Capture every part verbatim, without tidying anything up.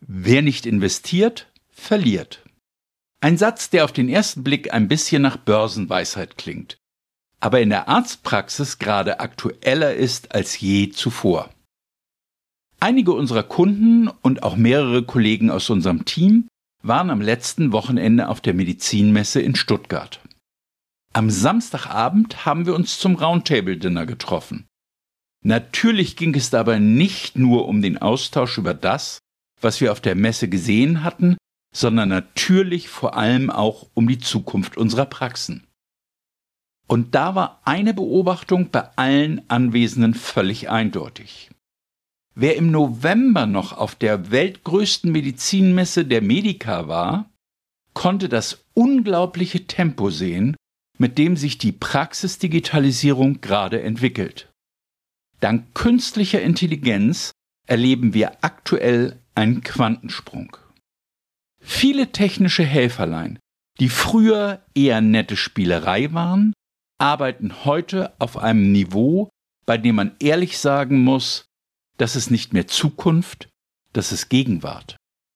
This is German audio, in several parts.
Wer nicht investiert, verliert. Ein Satz, der auf den ersten Blick ein bisschen nach Börsenweisheit klingt, aber in der Arztpraxis gerade aktueller ist als je zuvor. Einige unserer Kunden und auch mehrere Kollegen aus unserem Team waren am letzten Wochenende auf der Medizinmesse in Stuttgart. Am Samstagabend haben wir uns zum Roundtable-Dinner getroffen. Natürlich ging es dabei nicht nur um den Austausch über das, was wir auf der Messe gesehen hatten, sondern natürlich vor allem auch um die Zukunft unserer Praxen. Und da war eine Beobachtung bei allen Anwesenden völlig eindeutig. Wer im November noch auf der weltgrößten Medizinmesse der Medica war, konnte das unglaubliche Tempo sehen, mit dem sich die Praxisdigitalisierung gerade entwickelt. Dank künstlicher Intelligenz erleben wir aktuell einen Quantensprung. Viele technische Helferlein, die früher eher nette Spielerei waren, arbeiten heute auf einem Niveau, bei dem man ehrlich sagen muss, das ist nicht mehr Zukunft, das ist Gegenwart.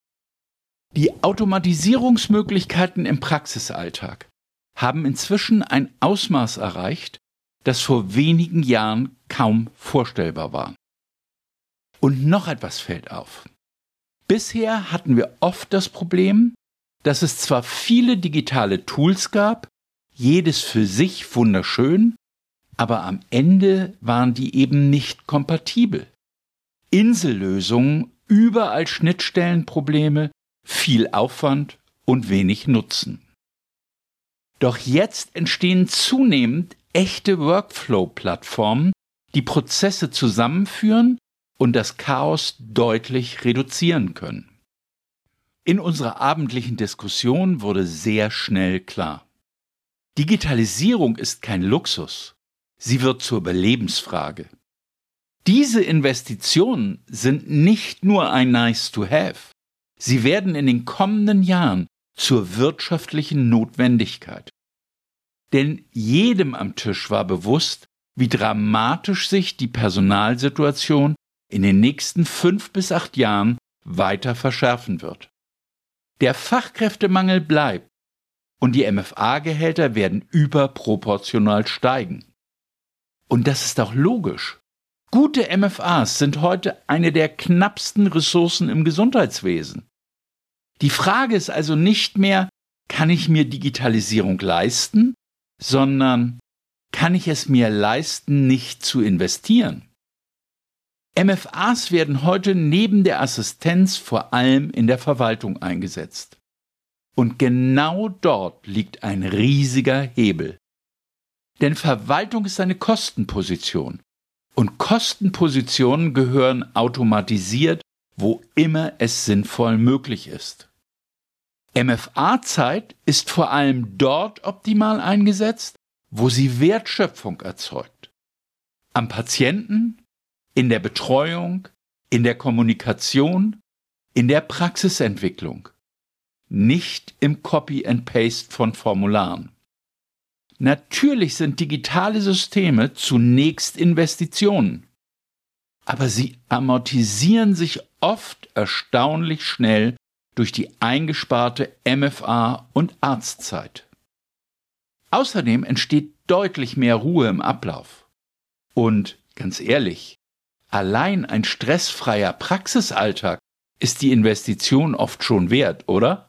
Die Automatisierungsmöglichkeiten im Praxisalltag haben inzwischen ein Ausmaß erreicht, das vor wenigen Jahren kaum vorstellbar war. Und noch etwas fällt auf. Bisher hatten wir oft das Problem, dass es zwar viele digitale Tools gab, jedes für sich wunderschön, aber am Ende waren die eben nicht kompatibel. Insellösungen, überall Schnittstellenprobleme, viel Aufwand und wenig Nutzen. Doch jetzt entstehen zunehmend echte Workflow-Plattformen, die Prozesse zusammenführen und das Chaos deutlich reduzieren können. In unserer abendlichen Diskussion wurde sehr schnell klar: Digitalisierung ist kein Luxus, sie wird zur Überlebensfrage. Diese Investitionen sind nicht nur ein Nice-to-have, sie werden in den kommenden Jahren zur wirtschaftlichen Notwendigkeit. Denn jedem am Tisch war bewusst, wie dramatisch sich die Personalsituation in den nächsten fünf bis acht Jahren weiter verschärfen wird. Der Fachkräftemangel bleibt und die M F A-Gehälter werden überproportional steigen. Und das ist auch logisch. Gute M F As sind heute eine der knappsten Ressourcen im Gesundheitswesen. Die Frage ist also nicht mehr, kann ich mir Digitalisierung leisten, sondern kann ich es mir leisten, nicht zu investieren? M F As werden heute neben der Assistenz vor allem in der Verwaltung eingesetzt. Und genau dort liegt ein riesiger Hebel. Denn Verwaltung ist eine Kostenposition. Und Kostenpositionen gehören automatisiert, wo immer es sinnvoll möglich ist. M F A-Zeit ist vor allem dort optimal eingesetzt, wo sie Wertschöpfung erzeugt. Am Patienten, in der Betreuung, in der Kommunikation, in der Praxisentwicklung. Nicht im Copy and Paste von Formularen. Natürlich sind digitale Systeme zunächst Investitionen, aber sie amortisieren sich oft erstaunlich schnell durch die eingesparte M F A- und Arztzeit. Außerdem entsteht deutlich mehr Ruhe im Ablauf. Und ganz ehrlich, allein ein stressfreier Praxisalltag ist die Investition oft schon wert, oder?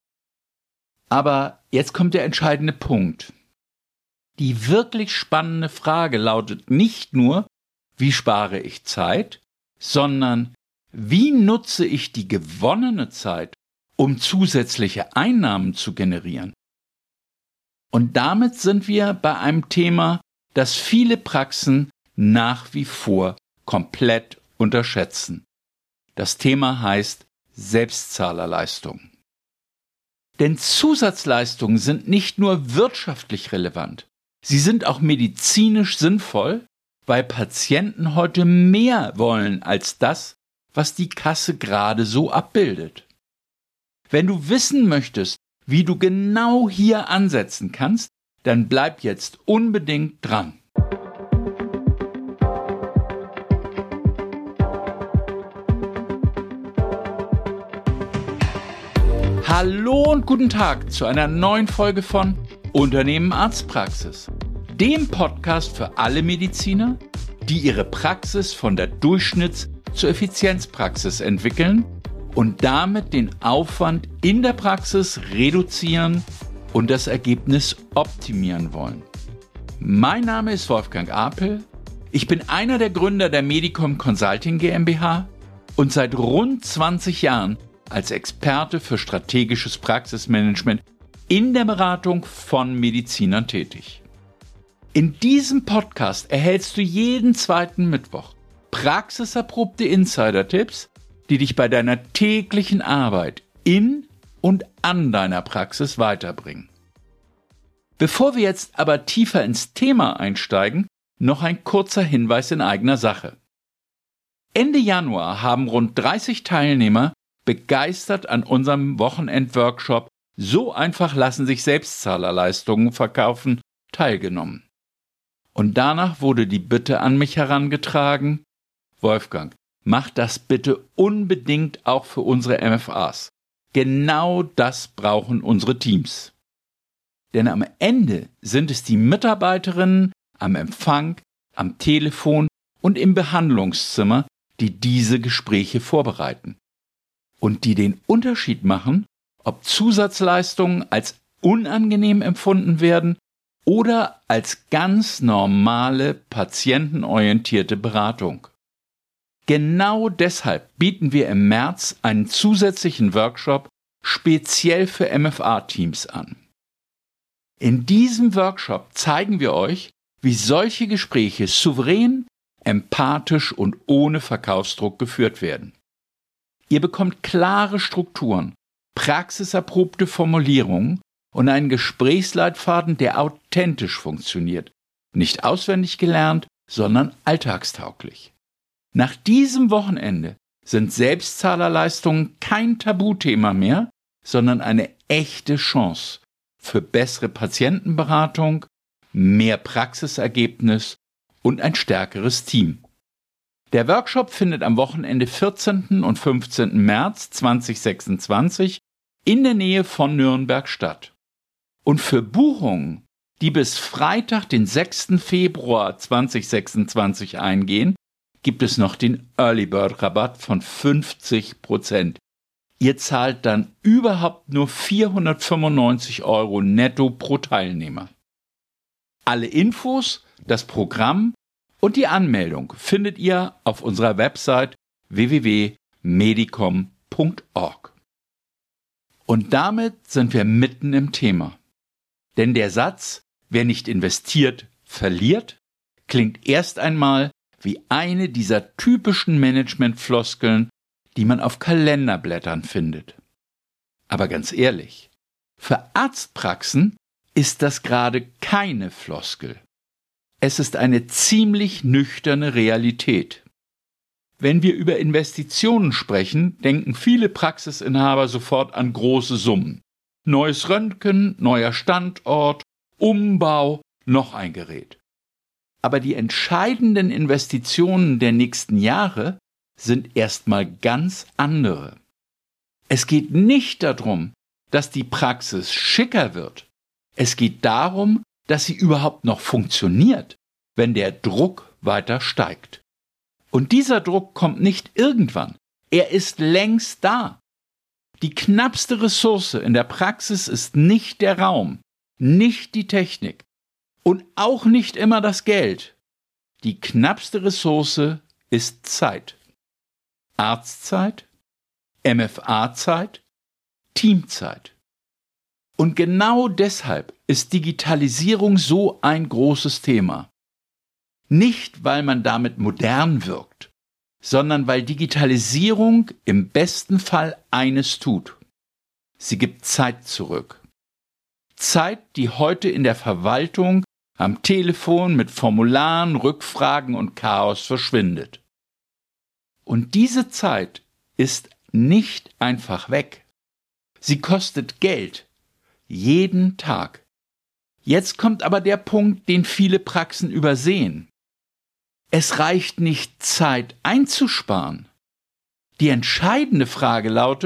Aber jetzt kommt der entscheidende Punkt. Die wirklich spannende Frage lautet nicht nur, wie spare ich Zeit, sondern wie nutze ich die gewonnene Zeit, um zusätzliche Einnahmen zu generieren? Und damit sind wir bei einem Thema, das viele Praxen nach wie vor komplett unterschätzen. Das Thema heißt Selbstzahlerleistung. Denn Zusatzleistungen sind nicht nur wirtschaftlich relevant, sie sind auch medizinisch sinnvoll, weil Patienten heute mehr wollen als das, was die Kasse gerade so abbildet. Wenn du wissen möchtest, wie du genau hier ansetzen kannst, dann bleib jetzt unbedingt dran. Hallo und guten Tag zu einer neuen Folge von Unternehmen Arztpraxis, dem Podcast für alle Mediziner, die ihre Praxis von der Durchschnitts- zur Effizienzpraxis entwickeln und damit den Aufwand in der Praxis reduzieren und das Ergebnis optimieren wollen. Mein Name ist Wolfgang Apel, ich bin einer der Gründer der Medicom Consulting GmbH und seit rund zwanzig Jahren als Experte für strategisches Praxismanagement in der Beratung von Medizinern tätig. In diesem Podcast erhältst du jeden zweiten Mittwoch praxiserprobte Insider-Tipps, die dich bei deiner täglichen Arbeit in und an deiner Praxis weiterbringen. Bevor wir jetzt aber tiefer ins Thema einsteigen, noch ein kurzer Hinweis in eigener Sache. Ende Januar haben rund dreißig Teilnehmer begeistert an unserem Wochenend-Workshop "So einfach lassen sich Selbstzahlerleistungen verkaufen" teilgenommen. Und danach wurde die Bitte an mich herangetragen: Wolfgang, mach das bitte unbedingt auch für unsere M F As. Genau das brauchen unsere Teams. Denn am Ende sind es die Mitarbeiterinnen am Empfang, am Telefon und im Behandlungszimmer, die diese Gespräche vorbereiten und die den Unterschied machen, ob Zusatzleistungen als unangenehm empfunden werden oder als ganz normale, patientenorientierte Beratung. Genau deshalb bieten wir im März einen zusätzlichen Workshop speziell für M F A-Teams an. In diesem Workshop zeigen wir euch, wie solche Gespräche souverän, empathisch und ohne Verkaufsdruck geführt werden. Ihr bekommt klare Strukturen, praxiserprobte Formulierungen und einen Gesprächsleitfaden, der authentisch funktioniert, nicht auswendig gelernt, sondern alltagstauglich. Nach diesem Wochenende sind Selbstzahlerleistungen kein Tabuthema mehr, sondern eine echte Chance für bessere Patientenberatung, mehr Praxisergebnis und ein stärkeres Team. Der Workshop findet am Wochenende vierzehnten und fünfzehnten März zweitausendsechsundzwanzig in der Nähe von Nürnberg statt. Und für Buchungen, die bis Freitag, den sechsten Februar zweitausendsechsundzwanzig eingehen, gibt es noch den Early Bird Rabatt von fünfzig Prozent. Ihr zahlt dann überhaupt nur vierhundertfünfundneunzig Euro netto pro Teilnehmer. Alle Infos, das Programm und die Anmeldung findet ihr auf unserer Website w w w punkt medicom punkt org. Und damit sind wir mitten im Thema. Denn der Satz, wer nicht investiert, verliert, klingt erst einmal wie eine dieser typischen Managementfloskeln, die man auf Kalenderblättern findet. Aber ganz ehrlich, für Arztpraxen ist das gerade keine Floskel. Es ist eine ziemlich nüchterne Realität. Wenn wir über Investitionen sprechen, denken viele Praxisinhaber sofort an große Summen. Neues Röntgen, neuer Standort, Umbau, noch ein Gerät. Aber die entscheidenden Investitionen der nächsten Jahre sind erstmal ganz andere. Es geht nicht darum, dass die Praxis schicker wird. Es geht darum, dass sie überhaupt noch funktioniert, wenn der Druck weiter steigt. Und dieser Druck kommt nicht irgendwann, er ist längst da. Die knappste Ressource in der Praxis ist nicht der Raum, nicht die Technik und auch nicht immer das Geld. Die knappste Ressource ist Zeit. Arztzeit, M F A-Zeit, Teamzeit. Und genau deshalb ist Digitalisierung so ein großes Thema. Nicht, weil man damit modern wirkt, sondern weil Digitalisierung im besten Fall eines tut. Sie gibt Zeit zurück. Zeit, die heute in der Verwaltung, am Telefon mit Formularen, Rückfragen und Chaos verschwindet. Und diese Zeit ist nicht einfach weg. Sie kostet Geld. Jeden Tag. Jetzt kommt aber der Punkt, den viele Praxen übersehen. Es reicht nicht, Zeit einzusparen. Die entscheidende Frage lautet,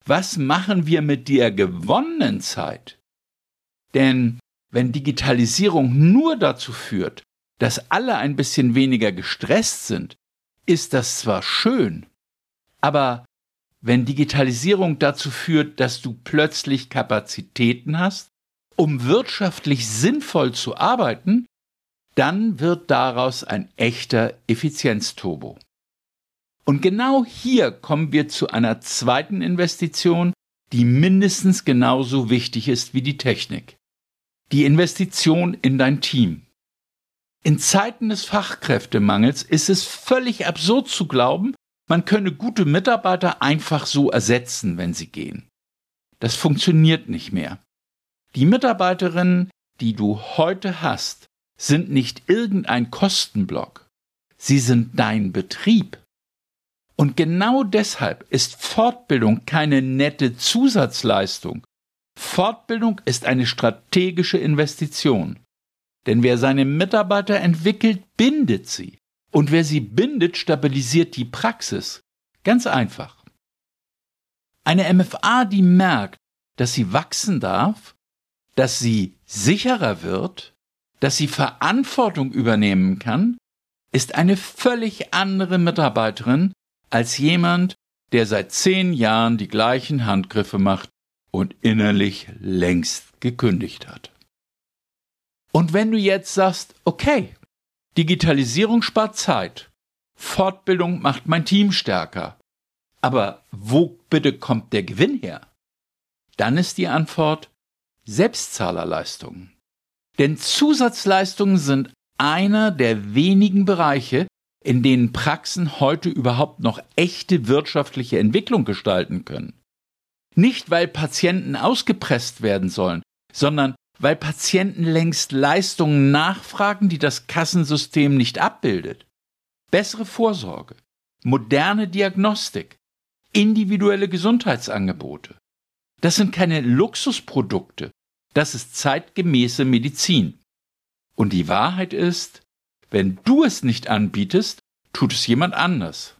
Was machen wir mit der gewonnenen Zeit? Denn wenn Digitalisierung nur dazu führt, dass alle ein bisschen weniger gestresst sind, ist das zwar schön, aber wenn Digitalisierung dazu führt, dass du plötzlich Kapazitäten hast, um wirtschaftlich sinnvoll zu arbeiten, dann wird daraus ein echter Effizienzturbo. Und genau hier kommen wir zu einer zweiten Investition, die mindestens genauso wichtig ist wie die Technik. Die Investition in dein Team. In Zeiten des Fachkräftemangels ist es völlig absurd zu glauben, man könne gute Mitarbeiter einfach so ersetzen, wenn sie gehen. Das funktioniert nicht mehr. Die Mitarbeiterinnen, die du heute hast, sind nicht irgendein Kostenblock. Sie sind dein Betrieb. Und genau deshalb ist Fortbildung keine nette Zusatzleistung. Fortbildung ist eine strategische Investition. Denn wer seine Mitarbeiter entwickelt, bindet sie. Und wer sie bindet, stabilisiert die Praxis. Ganz einfach. Eine M F A, die merkt, dass sie wachsen darf, dass sie sicherer wird, dass sie Verantwortung übernehmen kann, ist eine völlig andere Mitarbeiterin als jemand, der seit zehn Jahren die gleichen Handgriffe macht und innerlich längst gekündigt hat. Und wenn du jetzt sagst, okay, Digitalisierung spart Zeit, Fortbildung macht mein Team stärker, aber wo bitte kommt der Gewinn her? Dann ist die Antwort Selbstzahlerleistungen. Denn Zusatzleistungen sind einer der wenigen Bereiche, in denen Praxen heute überhaupt noch echte wirtschaftliche Entwicklung gestalten können. Nicht, weil Patienten ausgepresst werden sollen, sondern weil Patienten längst Leistungen nachfragen, die das Kassensystem nicht abbildet. Bessere Vorsorge, moderne Diagnostik, individuelle Gesundheitsangebote. Das sind keine Luxusprodukte, das ist zeitgemäße Medizin. Und die Wahrheit ist, wenn du es nicht anbietest, tut es jemand anders.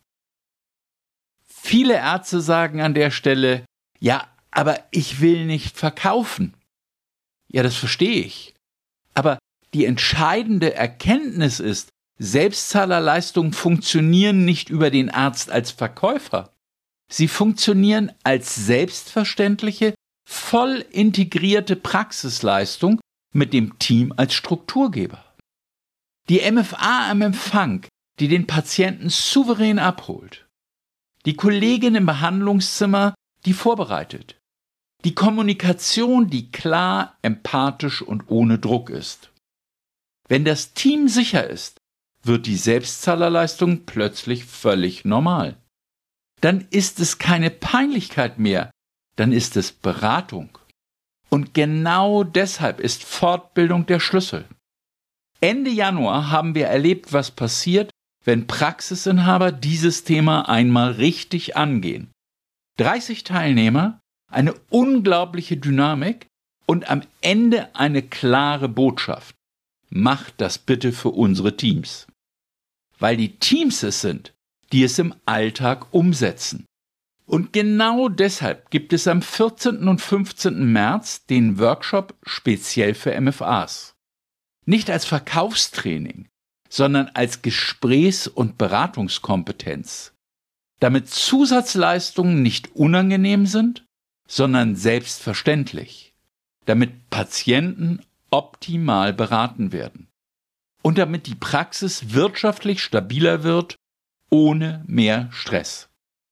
Viele Ärzte sagen an der Stelle, ja, aber ich will nicht verkaufen. Ja, das verstehe ich. Aber die entscheidende Erkenntnis ist, Selbstzahlerleistungen funktionieren nicht über den Arzt als Verkäufer. Sie funktionieren als selbstverständliche, voll integrierte Praxisleistung mit dem Team als Strukturgeber. Die M F A am Empfang, die den Patienten souverän abholt. Die Kollegin im Behandlungszimmer, die vorbereitet. Die Kommunikation, die klar, empathisch und ohne Druck ist. Wenn das Team sicher ist, wird die Selbstzahlerleistung plötzlich völlig normal. Dann ist es keine Peinlichkeit mehr, dann ist es Beratung. Und genau deshalb ist Fortbildung der Schlüssel. Ende Januar haben wir erlebt, was passiert, wenn Praxisinhaber dieses Thema einmal richtig angehen. dreißig Teilnehmer, eine unglaubliche Dynamik und am Ende eine klare Botschaft. Macht das bitte für unsere Teams. Weil die Teams es sind, die es im Alltag umsetzen. Und genau deshalb gibt es am vierzehnten und fünfzehnten März den Workshop speziell für M F As. Nicht als Verkaufstraining, sondern als Gesprächs- und Beratungskompetenz. Damit Zusatzleistungen nicht unangenehm sind, sondern selbstverständlich. Damit Patienten optimal beraten werden. Und damit die Praxis wirtschaftlich stabiler wird, ohne mehr Stress.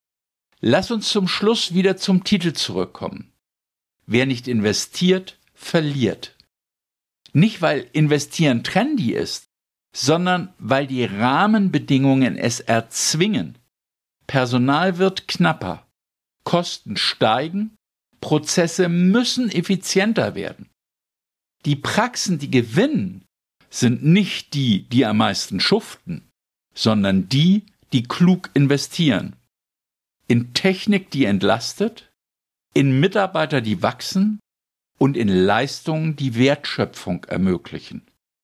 Lass uns zum Schluss wieder zum Titel zurückkommen. Wer nicht investiert, verliert. Nicht, weil Investieren trendy ist, sondern weil die Rahmenbedingungen es erzwingen. Personal wird knapper, Kosten steigen, Prozesse müssen effizienter werden. Die Praxen, die gewinnen, sind nicht die, die am meisten schuften, sondern die, die klug investieren. In Technik, die entlastet, in Mitarbeiter, die wachsen und in Leistungen, die Wertschöpfung ermöglichen.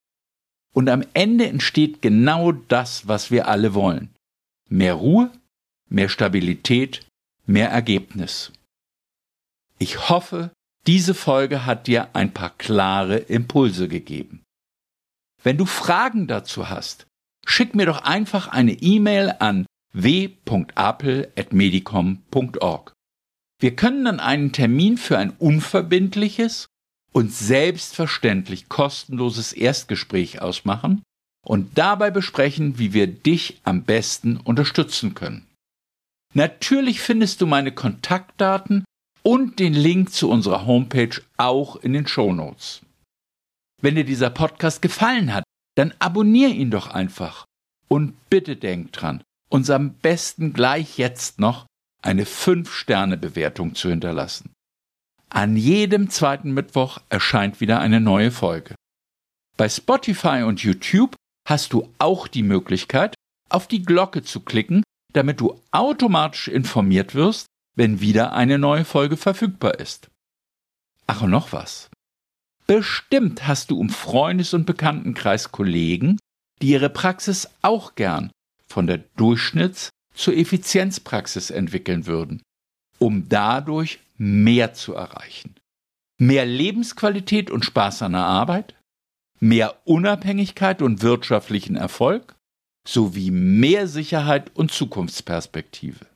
Und am Ende entsteht genau das, was wir alle wollen. Mehr Ruhe, mehr Stabilität, mehr Ergebnis. Ich hoffe, diese Folge hat dir ein paar klare Impulse gegeben. Wenn du Fragen dazu hast, schick mir doch einfach eine E-Mail an w punkt apel at medicom punkt org. Wir können dann einen Termin für ein unverbindliches und selbstverständlich kostenloses Erstgespräch ausmachen und dabei besprechen, wie wir dich am besten unterstützen können. Natürlich findest du meine Kontaktdaten und den Link zu unserer Homepage auch in den Shownotes. Wenn dir dieser Podcast gefallen hat, dann abonnier ihn doch einfach. Und bitte denk dran, uns am besten gleich jetzt noch eine fünf Sterne Bewertung zu hinterlassen. An jedem zweiten Mittwoch erscheint wieder eine neue Folge. Bei Spotify und YouTube hast du auch die Möglichkeit, auf die Glocke zu klicken, damit du automatisch informiert wirst, wenn wieder eine neue Folge verfügbar ist. Ach, und noch was. Bestimmt hast du im Freundes- und Bekanntenkreis Kollegen, die ihre Praxis auch gern von der Durchschnitts- zur Effizienzpraxis entwickeln würden, um dadurch mehr zu erreichen. Mehr Lebensqualität und Spaß an der Arbeit, mehr Unabhängigkeit und wirtschaftlichen Erfolg, sowie mehr Sicherheit und Zukunftsperspektive.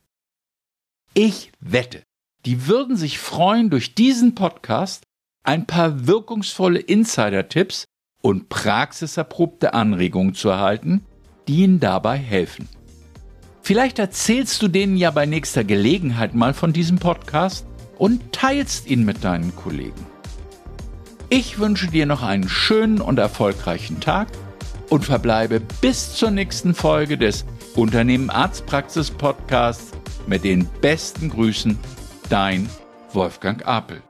Ich wette, die würden sich freuen, durch diesen Podcast ein paar wirkungsvolle Insider-Tipps und praxiserprobte Anregungen zu erhalten, die ihnen dabei helfen. Vielleicht erzählst du denen ja bei nächster Gelegenheit mal von diesem Podcast und teilst ihn mit deinen Kollegen. Ich wünsche dir noch einen schönen und erfolgreichen Tag und verbleibe bis zur nächsten Folge des Unternehmen Arztpraxis Podcasts mit den besten Grüßen, dein Wolfgang Apel.